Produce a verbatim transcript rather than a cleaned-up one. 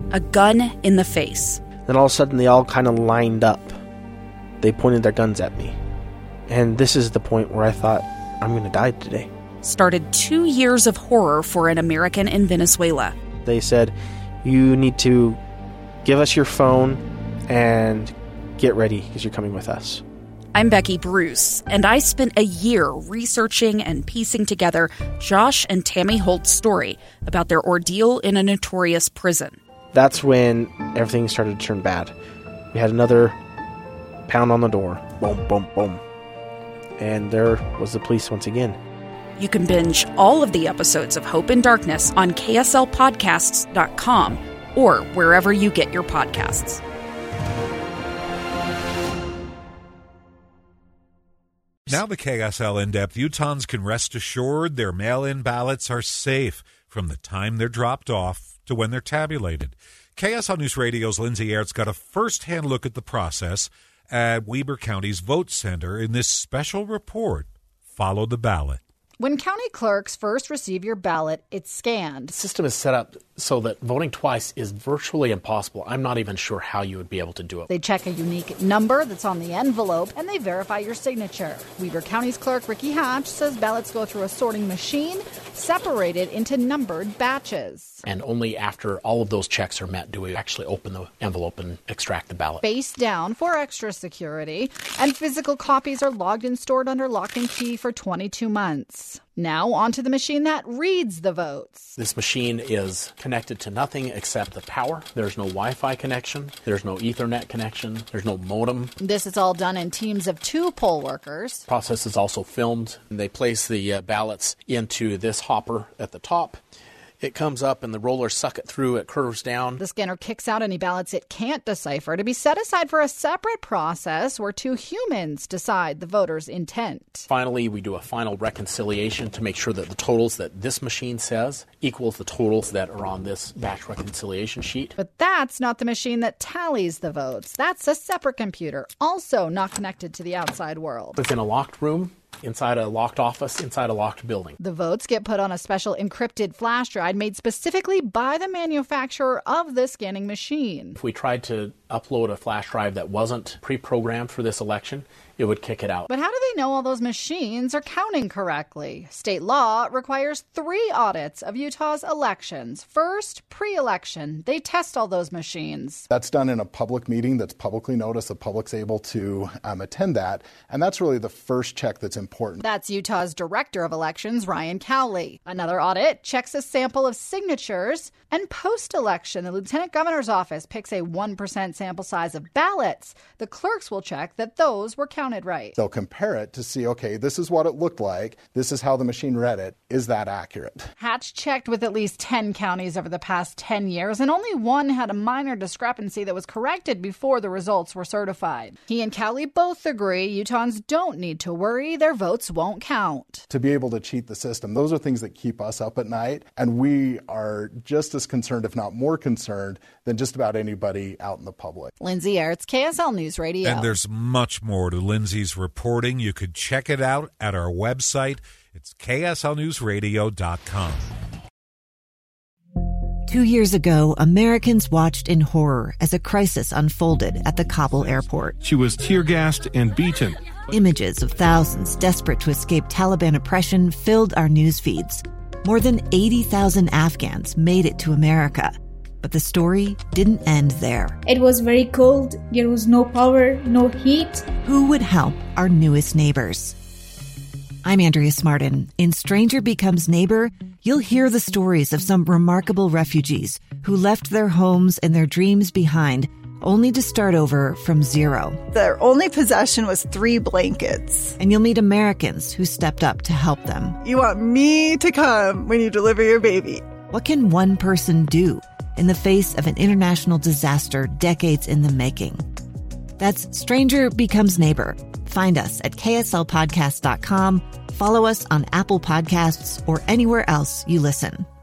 A gun in the face. Then all of a sudden they all kind of lined up. They pointed their guns at me. And this is the point where I thought, I'm going to die today. Started two years of horror for an American in Venezuela. They said, you need to give us your phone and get ready because you're coming with us. I'm Becky Bruce, and I spent a year researching and piecing together Josh and Tammy Holt's story about their ordeal in a notorious prison. That's when everything started to turn bad. We had another pound on the door. Boom, boom, boom. And there was the police once again. You can binge all of the episodes of Hope in Darkness on K S L podcasts dot com or wherever you get your podcasts. Now the K S L In-Depth, Utahns can rest assured their mail-in ballots are safe from the time they're dropped off to when they're tabulated. K S L News Radio's Lindsay Aerts got a first-hand look at the process at Weber County's Vote Center in this special report, Follow the Ballot. When county clerks first receive your ballot, it's scanned. The system is set up so that voting twice is virtually impossible. I'm not even sure how you would be able to do it. They check a unique number that's on the envelope, and they verify your signature. Weber County's clerk, Ricky Hatch, says ballots go through a sorting machine, separated into numbered batches. And only after all of those checks are met do we actually open the envelope and extract the ballot. Face down for extra security, and physical copies are logged and stored under lock and key for twenty-two months. Now onto the machine that reads the votes. This machine is connected to nothing except the power. There's no Wi-Fi connection. There's no Ethernet connection. There's no modem. This is all done in teams of two poll workers. The process is also filmed. They place the uh, ballots into this hopper at the top. It comes up and the rollers suck it through. It curves down. The scanner kicks out any ballots it can't decipher to be set aside for a separate process where two humans decide the voter's intent. Finally, we do a final reconciliation to make sure that the totals that this machine says equals the totals that are on this batch reconciliation sheet. But that's not the machine that tallies the votes. That's a separate computer, also not connected to the outside world. It's in a locked room, inside a locked office, inside a locked building. The votes get put on a special encrypted flash drive made specifically by the manufacturer of the scanning machine. If we tried to upload a flash drive that wasn't pre-programmed for this election, it would kick it out. But how do they know all those machines are counting correctly? State law requires three audits of Utah's elections. First, pre-election. They test all those machines. That's done in a public meeting that's publicly noticed. The public's able to um, attend that. And that's really the first check that's important. That's Utah's Director of Elections, Ryan Cowley. Another audit checks a sample of signatures. And post-election, the Lieutenant Governor's office picks a one percent sample size of ballots. The clerks will check that those were counted right. They'll compare it to see, okay, this is what it looked like. This is how the machine read it. Is that accurate? Hatch checked with at least ten counties over the past ten years, and only one had a minor discrepancy that was corrected before the results were certified. He and Cowley both agree Utahns don't need to worry. Their votes won't count. To be able to cheat the system, those are things that keep us up at night, and we are just as concerned, if not more concerned, than just about anybody out in the public. Lindsay Aerts, K S L News Radio. And there's much more to Lindsay's reporting. You could check it out at our website. It's K S L news radio dot com. Two years ago, Americans watched in horror as a crisis unfolded at the Kabul airport. She was tear-gassed and beaten. Images of thousands desperate to escape Taliban oppression filled our news feeds. More than eighty thousand Afghans made it to America. But the story didn't end there. It was very cold. There was no power, no heat. Who would help our newest neighbors? I'm Andrea Smartin. In Stranger Becomes Neighbor, you'll hear the stories of some remarkable refugees who left their homes and their dreams behind, only to start over from zero. Their only possession was three blankets. And you'll meet Americans who stepped up to help them. You want me to come when you deliver your baby. What can one person do in the face of an international disaster decades in the making? That's Stranger Becomes Neighbor. Find us at K S L podcast dot com. Follow us on Apple Podcasts or anywhere else you listen.